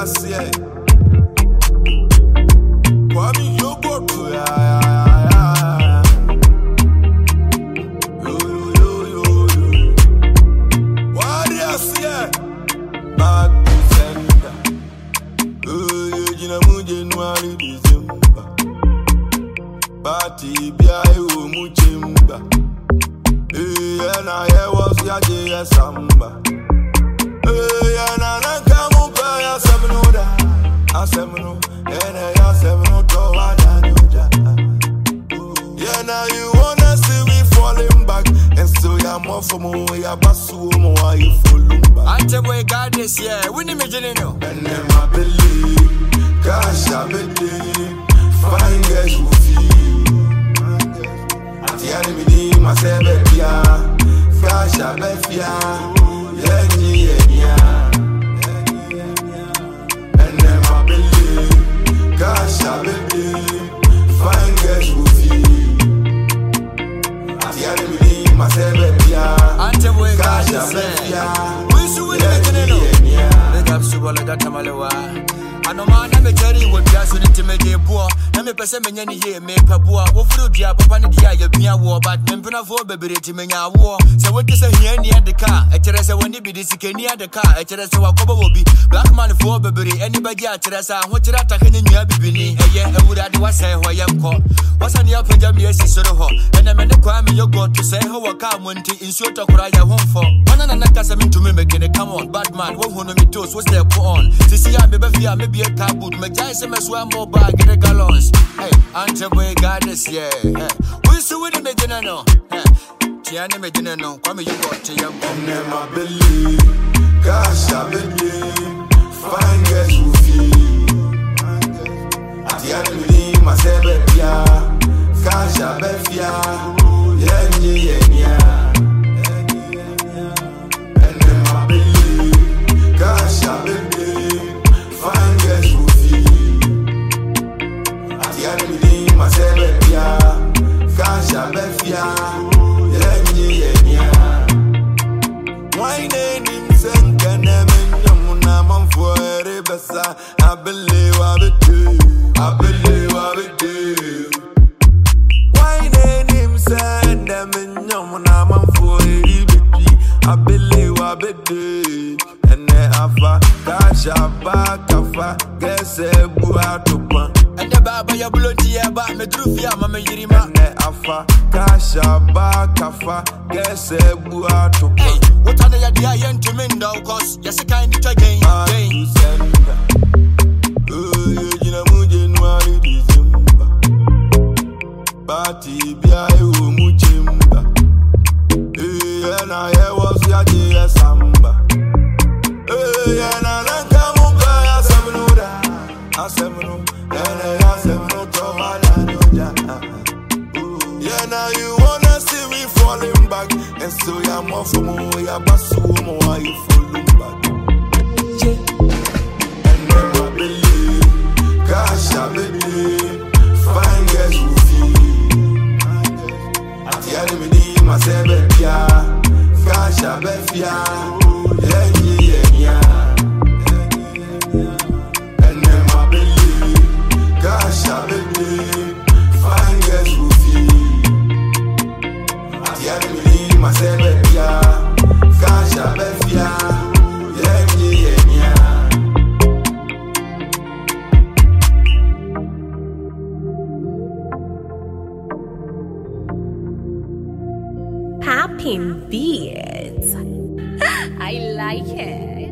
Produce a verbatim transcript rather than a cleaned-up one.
say. Party bia e muchimba. Eh na ye was ya je samba. Eh na na kamu pa ya semno da. Asemno ene ya semno to wada nuja. Yeah now you wanna see me falling back, and so ya more for mo ya basu mo why you falling back. Ante boy God this year, we ni me jene no. And then my believe, cash I believe, fine girls who feel. Atiani mi di ma sebe bia, cash I befia, yenyi yenya. And then my believe, cash I believe, fine girls who feel. Atiani mi di ma sebe bia, cash I befia. I know man, I'm a cherry with Yasu to make a poor. I'm a person, many year, make a poor. What fruit, ya, Papa, ya, be a war, but Mempana for baby to make a war. So what is a here near the car? A Teresa when they be this near the car. A Teresa Wakoba will be black man for baby. Anybody at Teresa, what you're attacking in your baby. A year, I would have say who I am called. What's on your pajama? Yes, it's sort of hot. And I'm in the crime you go to say how I come when to insult a cry at home for. One and another casament to me making a come on. Bad man, what who me toast, what's there put on? To see I'm a maybe a car boot, make Jason mess one more bag, get a gallons. Hey, Ante boy, God this year. We see with the Medina. Tiana Medina, come you got to your mom. Never believe, gosh, I believe, fine girls who feel. Tiana Medina, my seven, gosh, I befia, yenny, yenya. And never believe, gosh, I believe. Fine girls who feel. Atiani mi di ma sebe bia, kasha befia, yenye yenya. Wine nim senka ne menyamu na manfo ere besa. I believe I believe, I believe I believe. Wine nim senka ne menyamu na manfo ere besa. I believe I believe. Afa, kasha ba kafa, gese bua tupa. And the baba ya buloti ya ba me drufia mama yirima. Ne afa, kasha ba kafa, gese bua tupa. Hey, what are ya dia yen to minda cause yes kind of again. Again. Oh, you jina mu January December. Party bia e mu chimba. Eh, na ye was ya je samba. Yeah, na na kamu pa ya semno da, asemno, ene ya semno to wala noja. Yeah, now you wanna see me falling back, and so ya more for more, ya basu more, why you falling back? And never believe, gosh I believe, fine girls who feel. Atiani mi di ma sebe bia, gosh I befia. Yenny, yenya. And then my believe, gosh I believe, fine girls who feel. Atiani mi di ma sebe bia, gosh I befia, yenny, yenya. Popping beads. I like it.